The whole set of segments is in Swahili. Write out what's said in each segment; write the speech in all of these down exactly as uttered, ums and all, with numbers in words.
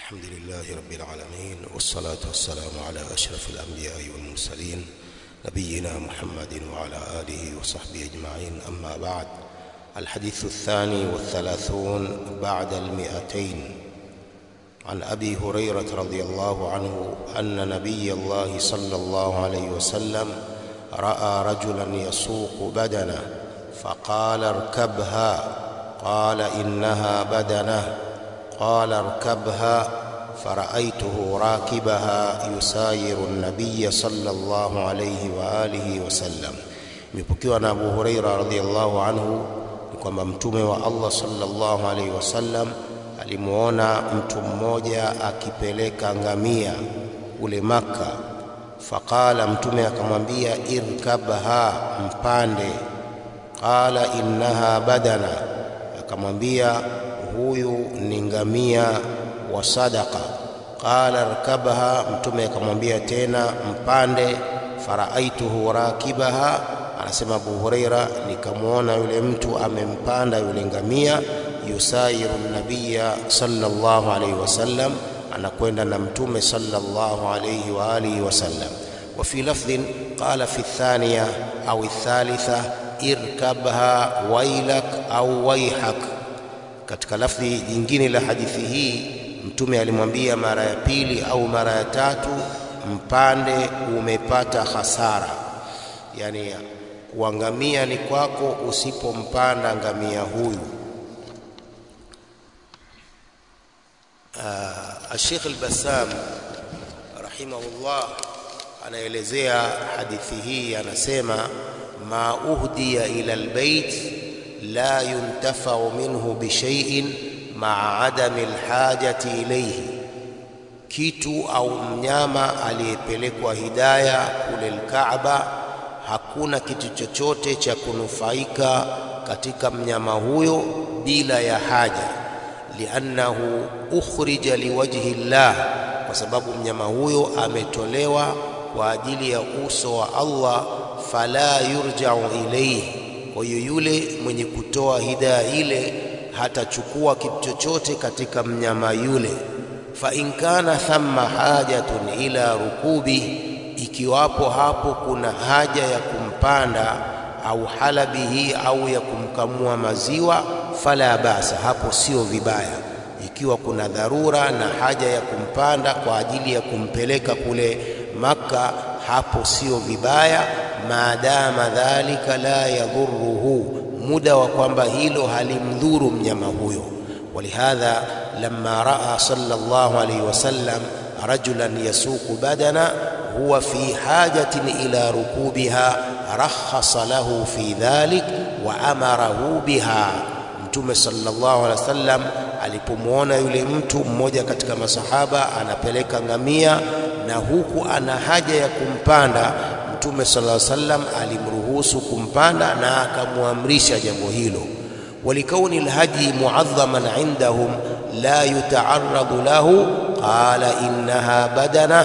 الحمد لله رب العالمين، والصلاة والسلام على أشرف الأنبياء والمرسلين نبينا محمد وعلى آله وصحبه أجمعين. أما بعد، الحديث الثاني والثلاثون بعد المئتين. عن أبي هريرة رضي الله عنه أن نبي الله صلى الله عليه وسلم رأى رجلا يسوق بدنه فقال اركبها، قال إنها بدنه، قال اركبها، فرأيته راكبها يساير النبي صلى الله عليه وآله وسلم. Imepokewa na Abu Huraira radhiyallahu anhu kwamba mtume wa Allah sallallahu alayhi wasallam alimuona mtu mmoja akipeleka ngamia kule Makka. Faqala, mtume akamwambia irkabha, mpande. Qala innaha badana, akamwambia huyu ni ngamia wa sadaqa. Qala irkabha, mtume akamwambia tena mpande. Faraaituhu rakibaha, anasema Abu Huraira, nikamuona yule mtu amempanda yule ngamia. Yusayiru nabiyya sallallahu alayhi wasallam, anakwenda na mtume sallallahu alayhi wa alihi wasallam. Wa fi lafdhin qala fi thaniya au thalitha irkabha wailak au waihak. Katika lafdhi jingine la hadithi hii mtume alimwambia mara ya pili au mara ya tatu, mpande, umepata hasara. Yani kuangamia ni kwako usipompanda ngamia huyu. Uh, Sheikh al-Bassam rahimahullah anaelezea hadithi hii, anasema ma uhdiya ila albayt la yuntafa'u minhu bishay'in ma'a adami alhajati ilayhi, kitu au mnyama aliyepelekwa hidayah kule al-Kaaba, hakuna kitu chochote cha kunufaika katika mnyama huyo bila ya haja. Liannahu ukhrija liwajhi Allah, kwa sababu mnyama huyo ametolewa kwa ajili ya uso wa Allah. Fala yurja'u ilayhi, kwa hiyo yule mwenye kutoa hidayah ile hatachukua kitu chochote katika mnyama yule. Fa in kana thamma hajatun ila rukubi, ikiwapo hapo kuna haja ya kumpanda, au halabihi, au ya kumkamua maziwa, fala basa, hapo sio vibaya. Ikiwa kuna dharura na haja ya kumpanda kwa ajili ya kumpeleka kule Makka, hapo sio vibaya, maadama dhalika la yadhurruhu, muda wa kwamba hilo halimdhuru mnyama huyo. Walihadha lamma raa sallallahu alayhi wasallam rajulan yasuqu badana huwa fi hajatin ila rukubiha, rakhasa lahu fi dhalik wa amarahu biha. Mtume sallallahu alaihi wasallam alipomuona yule mtu mmoja katika masahaba anapeleka ngamia na huku ana haja ya kumpanda, Mtume sallallahu alaihi wasallam alimruhusu kumpanda na akamuamrisha jambo hilo. Walikauni alhaji mu'azzaman indahum la yuta'arradu lahu, qala innaha badana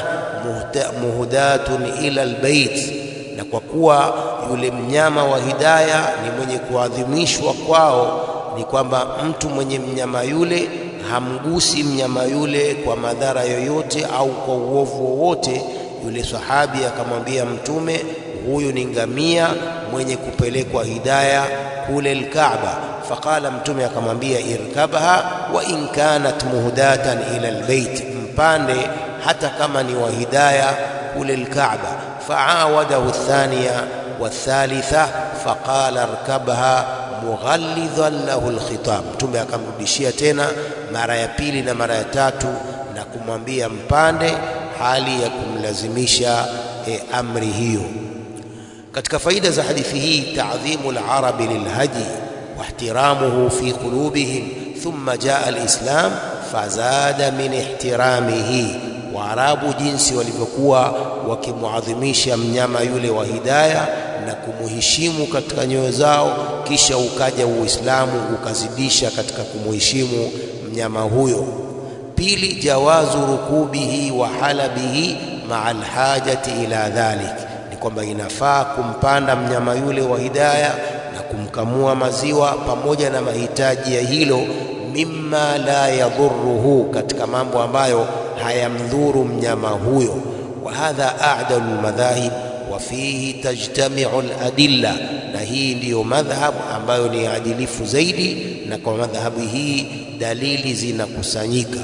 muhdatun ila albayt, na kwa kuwa yule mnyama wa hidayah ni mwenye kuadhimishwa kwao, ni kwamba mtu mwenye mnyama yule hamgusi mnyama yule kwa madhara yoyote au kwa uovu wowote. Yule sahabi akamwambia mtume, huyu ni ngamia mwenye kupelekwa hidayah kule al-Kaaba. Faqala, mtume akamwambia irkabha wa in kanat muhdatan ila albayt, mpande hata kama ni wa hidayah kule al-Kaaba. Fa'awadahu athaniya wathalitha faqala irkabha mughallidhan lahu alkhitab, mtume akamrudishia tena mara ya pili na mara ya tatu na kumwambia mpande, hali ya kumlazimisha e, amri hiyo. Katika faida za hadithi hii, ta'dhimu al-arabi lilhadi wa ihtiramuhu fi qulubihim, thumma jaa al-islam fazada min ihtiramihi. Waarabu jinsi walivyokuwa wakimuadhimisha mnyama yule wa hidayah na kumuheshimu katika nyoyo zao, kisha ukaja Uislamu ukazidisha katika kumuheshimu mnyama huyo. Pili, jawazu rukubihi wa halabihi ma'a alhajati ila dhalik, ni kwamba inafaa kumpanda mnyama yule wa hidayah na kumkamua maziwa pamoja na mahitaji ya hilo, mimma mimma la yadhurruhu, katika mambo ambayo hayamdhuru mnyama huyo. Wa hadha a'dalu almadhahib wa fihi tajtami'u aladilla, na hii ndiyo madhhab ambayo ni adilifu zaidi, na kwa madhhabu hii dalili zinakusanyika.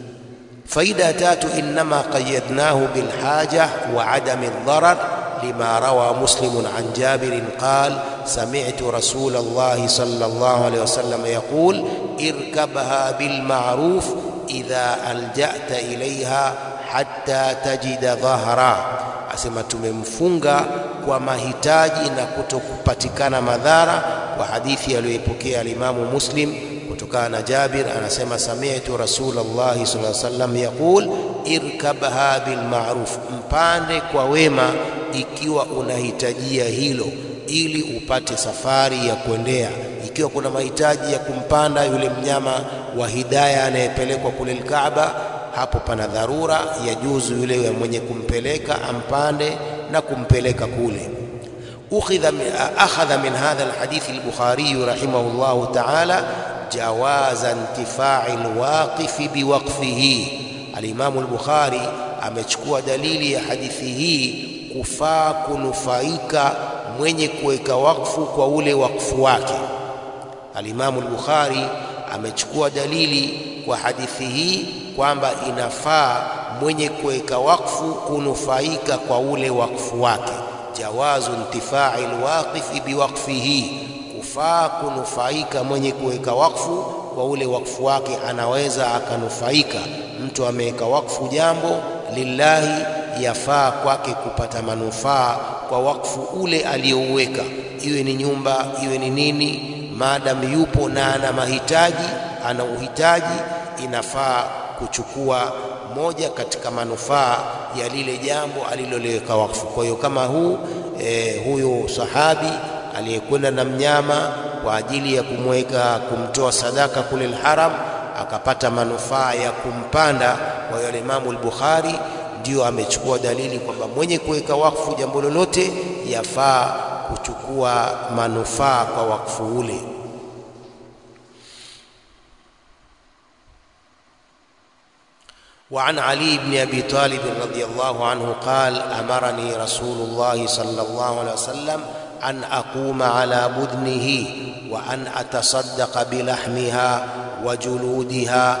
Faida tatu, inma qayyadnahu bilhaja wa adami ad-darar lima rawa Muslim an Jabir qala sami'tu Rasulullah sallallahu alayhi wasallam yaqul irkabha bil ma'ruf idha alja'ta ilayha hatta tajida dhahra. Asema tumemfunga kwa mahitaji na kutokupatikana madhara, kwa hadithi aliyopokea alimamu Muslim kutokana na Jabir, anasema sami'tu Rasulullah sallallahu alaihi wasallam yaqul irkabha bil ma'ruf, mpande kwa wema ikiwa unahitajia hilo ili upate safari ya kuendea. Ikiwa kuna mahitaji ya kumpanda yule mnyama wa hidayah anayepelekwa kule Kaaba, hapo pana dharura, yajuzu yule mwenye kumpeleka ampande na kumpeleka kule. ukhidha akhadha min hadha alhadith al-Bukhari rahimahullahu ta'ala jawaza intifa'i alwaqif biwaqfihi. Al-Imam al-Bukhari amechukua dalili ya hadithi hii kufaa kunufaika mwenye kuweka wakfu kwa ule wakfu wake. Al-Imam al-Bukhari amechukua dalili kwa hadithi hii kwamba inafaa mwenye kuweka wakfu kunufaika kwa ule wakfu wake. Jawazu intifa'i alwaqif biwaqfihi, kufaa kunufaika mwenye kuweka wakfu kwa ule wakfu wake, anaweza akanufaika. Mtu ameweka wakfu jambo lillahi, yafaa kwake kupata manufaa kwa wakfu ule aliyouweka, iwe ni nyumba iwe ni nini, maadamu yupo na ana mahitaji, ana uhitaji, inafaa kuchukua moja katika manufaa ya lile jambo aliloliweka wakfu. Kwa hiyo kama huu e, huyo sahabi aliyekwenda na mnyama kwa ajili ya kumweka kumtoa sadaka kule al-Haram, akapata manufaa ya kumpanda. Kwa hiyo Imam al-Bukhari ndio amechukua dalili kwamba mwenye kuweka wakfu jambo lolote yafaa kuchukua manufaa kwa wakfu ule. وعن علي بن أبي طالب رضي الله عنه قال أمرني رسول الله صلى الله عليه وسلم أن أقوم على بدنه وأن أتصدق بلحمها وجلودها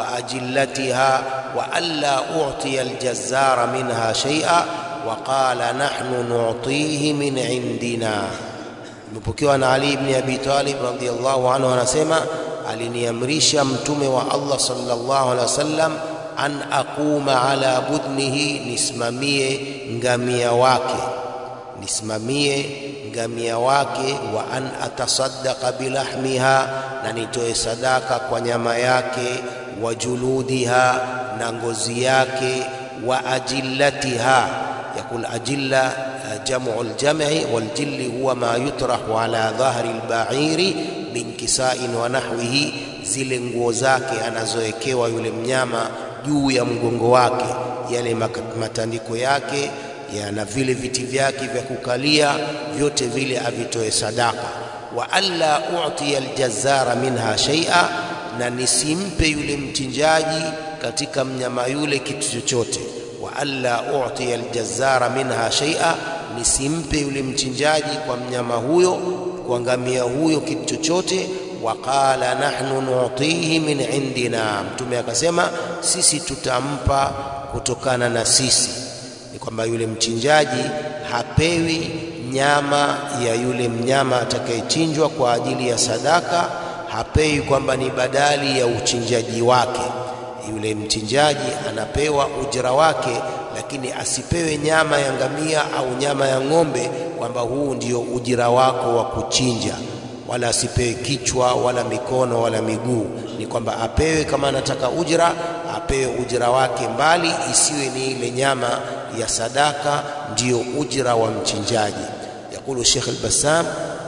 وأجلتها وألا أعطي الجزار منها شيئا وقال نحن نعطيه من عندنا. Mpokewa na Ali ibn Abi Talib radhiyallahu anhu anasema, aliniamrisha mtume wa Allah sallallahu alaihi wasallam an aquma ala budnihi, nisimamie ngamia wake, nisimamie ngamia wake, wa an atasaddaqa bilahmiha, na nitoe sadaka kwa nyama yake, wa juludiha, na ngozi yake, wa ajillatiha. Yakul ajilla jamu aljam'i, waljilli huwa ma yutrahu ala dhahri alba'iri min kisa'in wa nahwihi, zile nguo zake anazowekewa yule mnyama juu ya mgongo wake, yale matandiko yake na vile viti vyake vya kukalia, vyote vile avitoe sadaka. Wa alla u'ti aljazara minha shay'a, na nisimpe yule mchinjaji katika mnyama yule kitu chochote. Wa alla u'ti aljazara minha shay'a, nisimpe yule mchinjaji kwa mnyama huyo, kwa ngamia huyo kitu chochote. Waqala nahnu nu'tihi min indina, mtume akasema sisi tutampa kutokana na sisi. Ni kwamba yule mchinjaji hapewi nyama ya yule mnyama atakayechinjwa kwa ajili ya sadaka, hapewi kwamba ni badali ya uchinjaji wake. Yule mchinjaji anapewa ujira wake, lakini asipewe nyama ya ngamia au nyama ya ng'ombe kwamba huu ndio ujira wako wa kuchinja, wala asipewe kichwa wala mikono wala miguu. Ni kwamba apewe, kama anataka ujira apewe ujira wake, mbali isiwe ni ile nyama ya sadaka ndio ujira wa mchinjaji. Yakulu Sheikh al-Bassam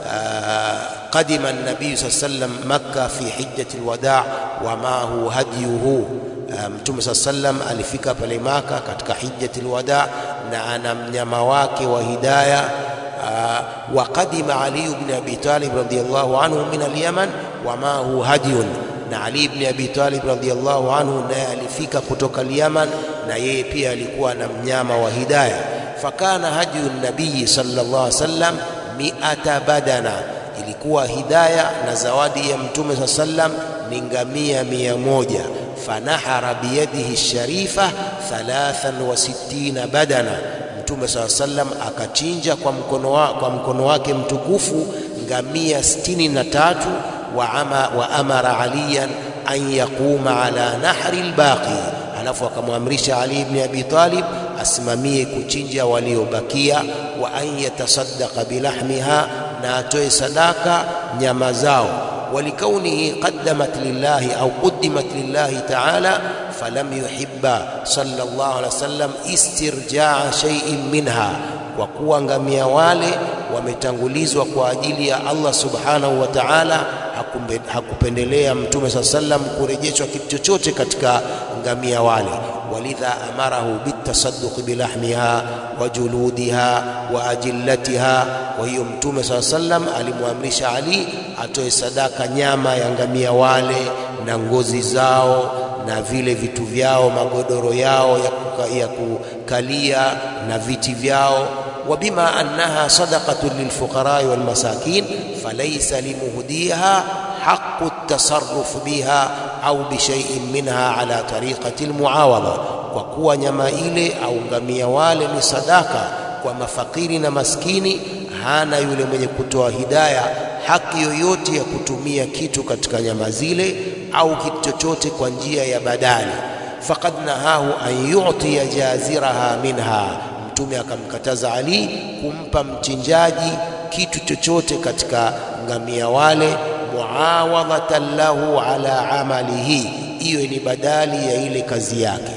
qadima an-nabiy sallallahu alayhi wasallam Makkah fi hijjati al-wada' wa ma huwa hadiyuhu. Mtume sallallahu alayhi wasallam alifika pale Makkah katika hijjati al-wada' na ana mnyama wake wa hidayah. وقدم علي بن أبي طالب رضي الله عنه من اليمن وما هو هدي, na Ali ibn Abi Talib radhiyallahu anhu naye alifika kutoka Yaman, na yeye pia alikuwa na mnyama wa hidayah. Fakana haju nabii sallallahu alaihi wasallam mi'ata badana, ilikuwa hidayah na zawadi ya mtume sallallahu alaihi wasallam ni ngamia mia moja. Fanahara biyadihi sharifa thalathan wa sittina badana, mtume sallallahu alaihi wasallam akachinja kwa mkono wa, kwa mkono wake mtukufu ngamia sitini na tatu. wa, ama, wa amara aliyan an yaquma ala nahri albaqi, alafu akamwamrisha Ali ibn Abi Talib asimamie kuchinja waliobakia. Wa an yatasaddaqa bilahmiha, na atoe sadaka nyama zao. ولكونه قدمت لله أو قدمت لله تعالى فلم يحب صلى الله عليه وسلم استرجاع شيء منها, kwa kuwa ngamia wale wametangulizwa kwa ajili ya Allah subhanahu wa ta'ala, hakupendelea mtume sallallahu alayhi wasallam kurejeshwa kitu chochote katika ngamia wale. Walidha amarahu bitasadduq bilahmiha wa juludiha wa ajillatiha, wa hiyo mtume sallallahu alayhi wasallam alimwamrisha Ali atoe sadaka nyama ya ngamia wale na ngozi zao na vile vitu vyao, magodoro yao ya, kuka, ya kukalia na viti vyao. وبما أنها صدقة للفقراء والمساكين فليس لمهديها حق التصرف بها أو بشيء منها على طريقة المعاوضة. وكوا nyama ile au ngamia wale ni sadaka kwa mafakiri na maskini, hana yule mwenye kutoa hidayah haki yoyote ya kutumia kitu katika nyama zile au kitu chochote kwa njia ya badali. Faqad nahahu an yu'tiya jaziraha minha, mtume akamkataza Ali kumpa mchinjaji kitu chochote katika ngamia wale, muawadhatan lahu ala amalihi, hiyo ni badali ya ile kazi yake.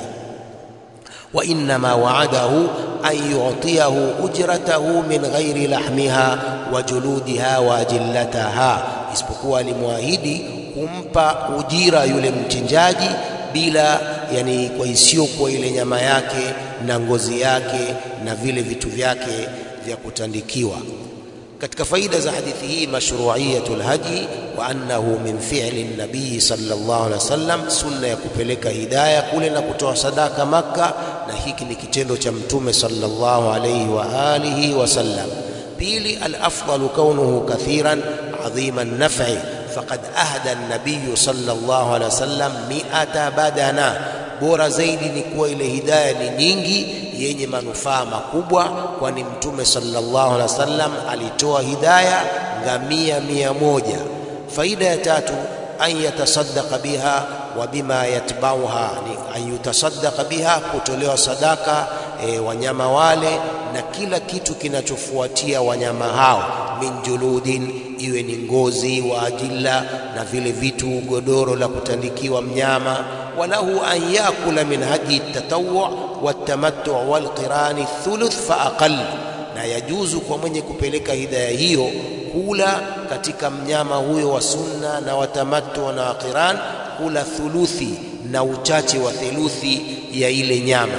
Wa inma wa'adahu an yu'tiyahu ujratahu min ghairi lahmiha wa juludiha wa jillataha, isipokuwa alimwahidi kumpa ujira yule mchinjaji bila, yani kwa isio kwa ile nyama yake na ngozi yake na vile vitu vyake vya kutandikiwa. Katika faida za hadithi hii, mashru'iyatul haji wa annahu min fi'li an-nabii sallallahu alaihi wasallam, sunna ya kupeleka hidayah kule na kutoa sadaka Makka, na hiki ni kitendo cha mtume sallallahu alaihi wa alihi wasallam. Pili, al-afdalu kaunuhu kathiran adhima an-naf'i, faqad ahda an-nabii sallallahu alaihi wasallam mi'ata badana, bora zaidi ni kuwa ile hidayah ni nyingi yenye manufaa makubwa, kwani mtume sallallahu alaihi wasallam alitoa hidayah ngamia mia moja. Faida ya tatu, an yatasaddaqa biha wa bima yatbauha, ni an yutasaddaqa biha, kutolewa sadaka e, wanyama wale na kila kitu kinachofuatia wanyama hao, min juludin, iwe ni ngozi, wa ajilla, na vile vitu godoro la kutandikiwa mnyama. Walahu an yakula min hadi tatawwu watamattu walqirani thuluth fa aqall, na yajuzu kwa mwenye kupeleka hidayah hiyo kula katika mnyama huyo wa sunna na watamattu na qiran, kula thuluthi na uchache wa theluthi ya ile nyama.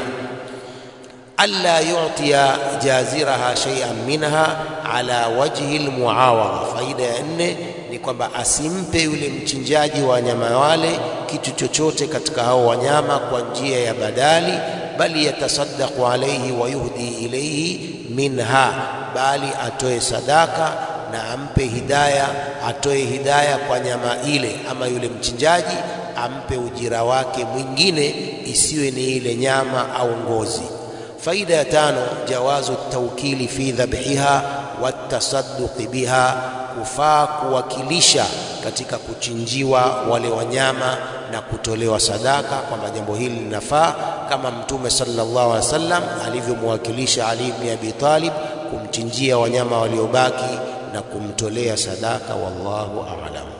alla yu'tiya jaziraha shay'an minha ala wajhi almuawadha. Faida ya nne ni kwamba asimpe yule mchinjaji wa wanyama wale kitu chochote katika hao wanyama kwa njia ya badali, bali yatasaddaqu alayhi wa yuhdi ilayhi minha, bali atoe sadaka na ampe hidayah, atoe hidayah kwa nyama ile, ama yule mchinjaji ampe ujira wake mwingine, isiwe ni ile nyama au ngozi. Faida ya tano, jawazu tawkili fi dhabhiha watasadduqi biha, kufaa kuwakilisha katika kuchinjiwa wale wanyama na kutolewa sadaka, kwamba jambo hili linafaa, kama mtume sallallahu alaihi wasallam alivyomwakilisha Ali ibn Abi Talib kumchinjia wanyama waliobaki na kumtolea sadaka. Wallahu a'lam.